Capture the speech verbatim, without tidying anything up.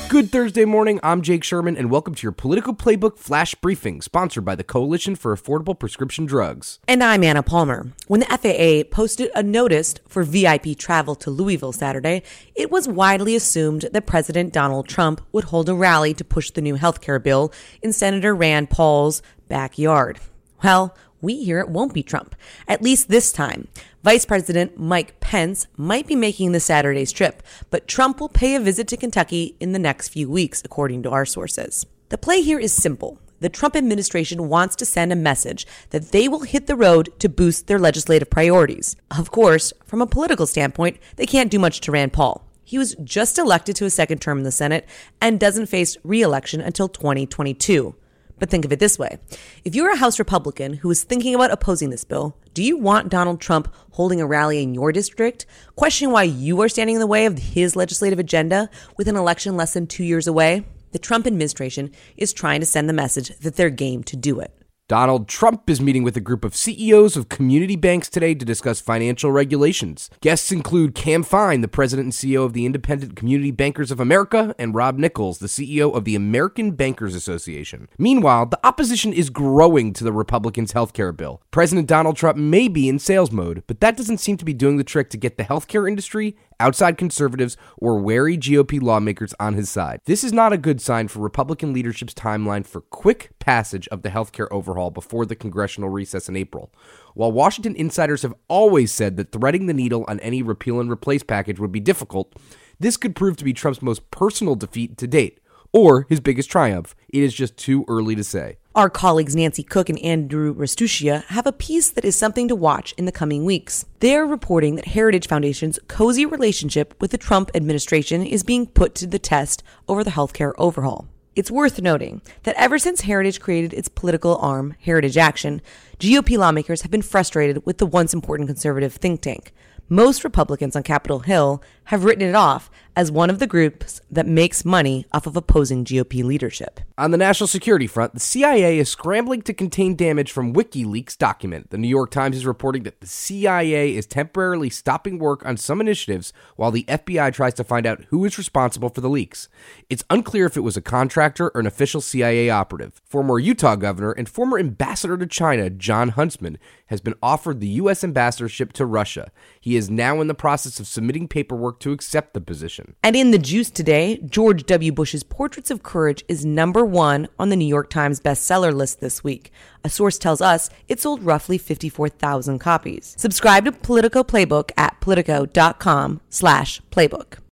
Good Thursday morning, I'm Jake Sherman, and welcome to your Political Playbook Flash Briefing, sponsored by the Coalition for Affordable Prescription Drugs. And I'm Anna Palmer. When the F A A posted a notice for V I P travel to Louisville Saturday, it was widely assumed that President Donald Trump would hold a rally to push the new healthcare bill in Senator Rand Paul's backyard. Well, we hear it won't be Trump, at least this time. Vice President Mike Pence might be making the Saturday's trip, but Trump will pay a visit to Kentucky in the next few weeks, according to our sources. The play here is simple. The Trump administration wants to send a message that they will hit the road to boost their legislative priorities. Of course, from a political standpoint, they can't do much to Rand Paul. He was just elected to a second term in the Senate and doesn't face re-election until twenty twenty-two. But think of it this way. If you're a House Republican who is thinking about opposing this bill, do you want Donald Trump holding a rally in your district, questioning why you are standing in the way of his legislative agenda with an election less than two years away? The Trump administration is trying to send the message that they're game to do it. Donald Trump is meeting with a group of C E Os of community banks today to discuss financial regulations. Guests include Cam Fine, the president and C E O of the Independent Community Bankers of America, and Rob Nichols, the C E O of the American Bankers Association. Meanwhile, the opposition is growing to the Republicans' healthcare bill. President Donald Trump may be in sales mode, but that doesn't seem to be doing the trick to get the healthcare industry, outside conservatives, or wary G O P lawmakers on his side. This is not a good sign for Republican leadership's timeline for quick passage of the healthcare overhaul before the congressional recess in April. While Washington insiders have always said that threading the needle on any repeal and replace package would be difficult, this could prove to be Trump's most personal defeat to date, or his biggest triumph. It is just too early to say. Our colleagues Nancy Cook and Andrew Rastuccia have a piece that is something to watch in the coming weeks. They're reporting that Heritage Foundation's cozy relationship with the Trump administration is being put to the test over the healthcare overhaul. It's worth noting that ever since Heritage created its political arm, Heritage Action, G O P lawmakers have been frustrated with the once important conservative think tank. Most Republicans on Capitol Hill have written it off as one of the groups that makes money off of opposing G O P leadership. On the national security front, the C I A is scrambling to contain damage from WikiLeaks document. The New York Times is reporting that the C I A is temporarily stopping work on some initiatives while the F B I tries to find out who is responsible for the leaks. It's unclear if it was a contractor or an official C I A operative. Former Utah governor and former ambassador to China, Jon Huntsman, has been offered the U S ambassadorship to Russia. He is now in the process of submitting paperwork to accept the position. And in the juice today, George W. Bush's Portraits of Courage is number one on the New York Times bestseller list this week. A source tells us it sold roughly fifty-four thousand copies. Subscribe to Politico Playbook at politico.com slash playbook.